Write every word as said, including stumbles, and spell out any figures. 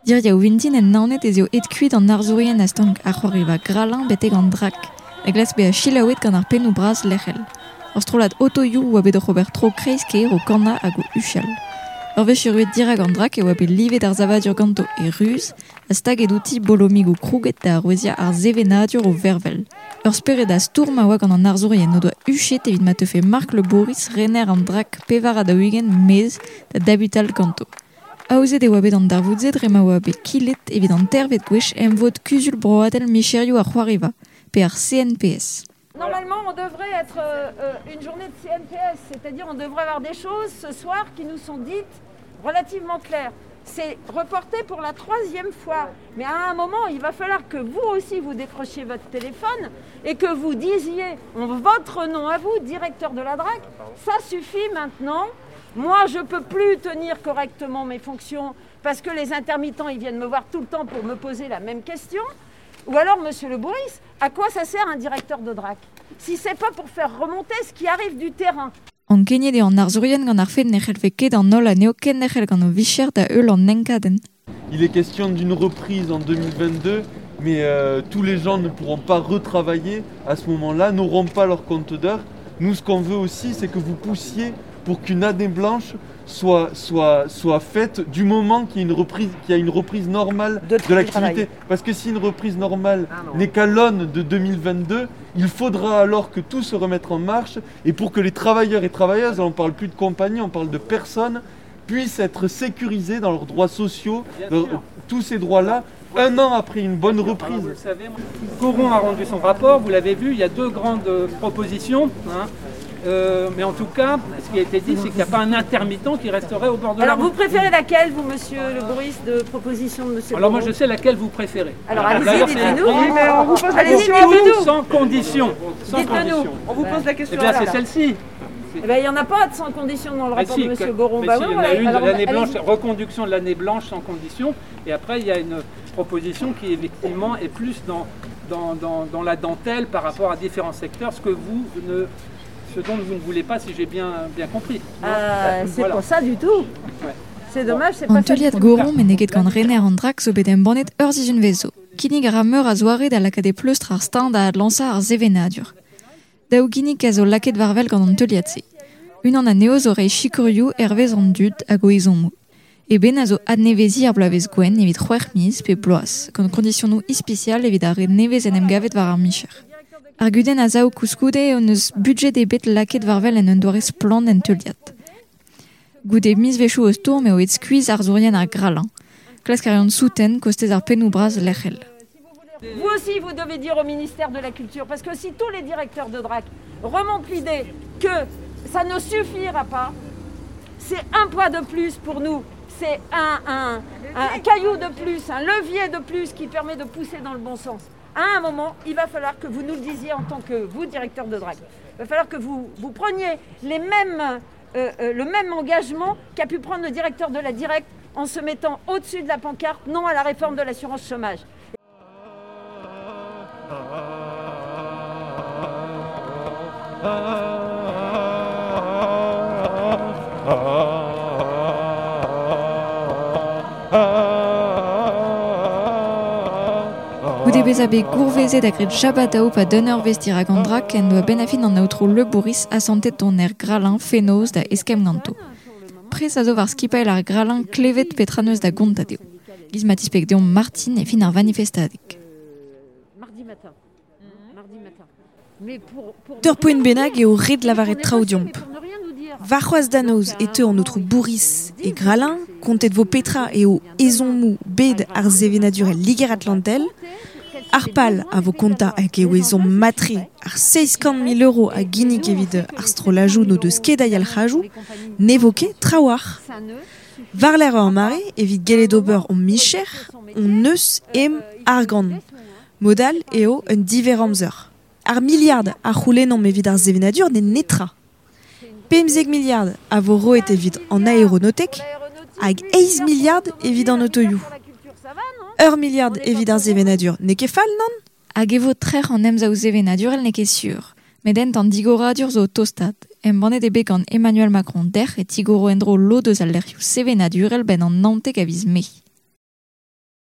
Diria o vintin en naonet ez eo et kuit an arzourien a stank ar c'hoariva gralin betek an drak, a glas be a chilaouet gant ar penou braz lechel. Ur strolat otoioù oa bet Robert tro kreiskeer o kanda hag o uchal. Ur vechuruet dirag an drak e oa bet livet ar zavadur ganto e ruz, a stag ed outi bolomig o krouget da arwezia ar zevenadur o vervel. Ur speret a stour ma oa gant an arzourien o doa uchet evit ma tefe Marc Le Boris rener an drak pevar a da ugen mez da dabutal ganto. Aouzet e oa bet an darvoudzet rema oa bet kilet evit an tervet gwech em vod kuzul broatel micherioù ar c'hoariva, pe ar C N P S. Normalement, on devrait être euh, une journée de C N P S, c'est-à-dire on devrait avoir des choses ce soir qui nous sont dites relativement claires. C'est reporté pour la troisième fois, mais à un moment, il va falloir que vous aussi vous décrochiez votre téléphone et que vous disiez en votre nom à vous, directeur de la D R A C, ça suffit maintenant. Moi, je ne peux plus tenir correctement mes fonctions parce que les intermittents, ils viennent me voir tout le temps pour me poser la même question. Ou alors, monsieur Le Boris, à quoi ça sert un directeur de D R A C si c'est pas pour faire remonter ce qui arrive du terrain? An kennet eo an arzourien gant ar fet nechel fe ket an nol a neo ken nechel gant o vicher da eul an enkaden. Il est question d'une reprise en deux mille vingt-deux, mais euh, tous les gens ne pourront pas retravailler à ce moment-là, n'auront pas leur compte d'heure. Nous, ce qu'on veut aussi, c'est que vous poussiez pour qu'une année blanche soit, soit, soit faite du moment qu'il y a une reprise, qu'il y a une reprise normale de, de l'activité. Parce que si une reprise normale ah n'est qu'à l'aune de deux mille vingt-deux, il faudra alors que tout se remette en marche et pour que les travailleurs et travailleuses, on ne parle plus de compagnies, on parle de personnes, puissent être sécurisés dans leurs droits sociaux, leur, tous ces droits-là, un an après une bonne reprise. Goron a rendu son rapport, vous l'avez vu, il y a deux grandes propositions. Hein. Euh, mais en tout cas, ce qui a été dit, c'est qu'il n'y a pas un intermittent qui resterait au bord de Alors la route. vous préférez laquelle, vous, monsieur Le Boris, de proposition de monsieur Alors Goron? moi, je sais laquelle vous préférez. Alors allez-y, dites-nous. On vous pose la question à vous. Sans condition. Sans condition. On vous pose la question. Eh bien, c'est celle-ci. Eh bien, il n'y en a pas de sans condition dans le rapport si, de monsieur Goron. Mais bah si, oui, il y en a une, alors, l'année allez-y. blanche, reconduction de l'année blanche sans condition. Et après, il y a une proposition qui, effectivement, est plus dans, dans, dans, dans la dentelle par rapport à différents secteurs, ce que vous ne... Ce dont vous ne voulez pas, si j'ai bien, bien compris. Euh, c'est voilà. Pour ça du tout. Ouais. C'est dommage, c'est pas ça. Antoliat Goron, mais neget gant rener an drak zo bet embannet ur zizun vezo. Kinig a ra meur a zoaret a lakade pleustr ar stand a adlansa ar zevenadur. Daou ginig a zo laket varvel gant Antoliat se. Un an a neoz orei chikurioù hervez an dud a go ezon mou. E ben a zo adnevezi ar blavez gwen evit c'hwer miz pe bloaz, gant kondisionou ispecial evit a re nevez en em gavet var ar micher. Ar guden a zao kouskoude on eus budget e bet laket varvel en un doarez plan Antoliat. Goude miz vechou eus tour me o et skuiz ar zourien ar gralin. Klask ar yon souten kostez ar penou braz lechel. Vous aussi, vous devez dire au ministère de la Culture, parce que si tous les directeurs de D R A C remontent l'idée que ça ne suffira pas, c'est un poids de plus pour nous, c'est un, un, un caillou de plus, un levier de plus qui permet de pousser dans le bon sens. À un moment, il va falloir que vous nous le disiez en tant que vous, directeur de D R A C. Il va falloir que vous, vous preniez les mêmes, euh, euh, le même engagement qu'a pu prendre le directeur de la Direct en se mettant au-dessus de la pancarte, non à la réforme de l'assurance chômage. Goude bez a bet gourvezet a gret jabataou pa dunner vestir a gant drak en doa ben afin an aoutro Le Boris a santet ton er gralin fenoz da eskem ganto. Prez a zo var skipail ar gralin klevet petraneus da gontadeo. Giz matispek deom Martin e fin ar manifestadek. Mardi matin. Mardi matin. Mais pour, pour... D'ur poen benag eo red lavaret traoù-diomp. Varc'hoaz danoz e teu an outro Boris e gralin, kontet vo petra eo ezon mou bed ar zevenadurel liger atlantel, ar pal a vo konta hag eo ezon matre ar seizkant mil euro a ginik evit ar strolajou no deus ket aial c'hajou, ne vo ket traoar. Varler ur mare evit gelet ober on micher, on neus em ar gant. Modal eo un diver amzer. Ar miliard a c'houlennom evit ar zevenadur ne netra. Pemzek milliard a vo roet evit an aéronautek, hag eiz milliard evit an otoioù. Ur milliard evit ar zevenadur, ne ket fall, non? Hag evo trer an em zaou zevenadur el ne ket sur. Medent an digoradur zo tostat. Em bannet e bet gant Emmanuel Macron der e tigoro endro lo deus al lerioù zevenadur el ben an nantek a viz me.